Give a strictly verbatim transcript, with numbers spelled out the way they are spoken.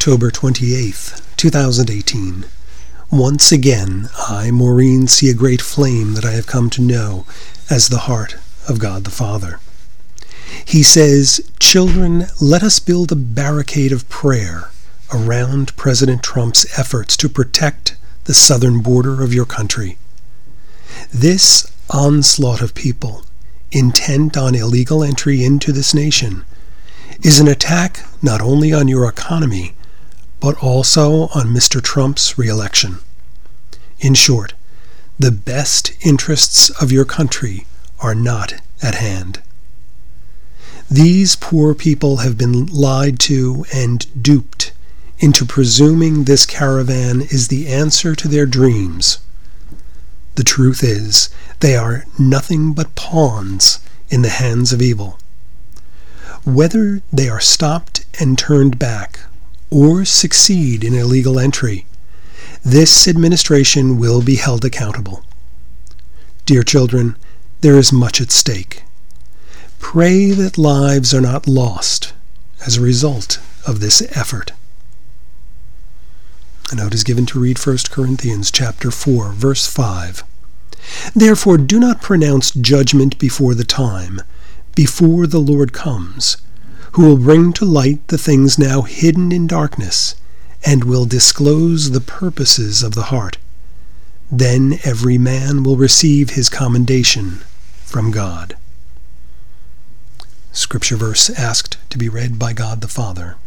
October twenty-eighth, two thousand eighteen. Once again, I, Maureen, see a great flame that I have come to know as the heart of God the Father. He says, "Children, let us build a barricade of prayer around President Trump's efforts to protect the southern border of your country. This onslaught of people intent on illegal entry into this nation is an attack not only on your economy, but also on Mister Trump's re-election. In short, the best interests of your country are not at hand. These poor people have been lied to and duped into presuming this caravan is the answer to their dreams. The truth is, they are nothing but pawns in the hands of evil. Whether they are stopped and turned back, or succeed in illegal entry, this administration will be held accountable. Dear children, there is much at stake. Pray that lives are not lost as a result of this effort." A note is given to read First Corinthians chapter four, verse five. "Therefore do not pronounce judgment before the time, before the Lord comes, who will bring to light the things now hidden in darkness, and will disclose the purposes of the heart. Then every man will receive his commendation from God." Scripture verse asked to be read by God the Father.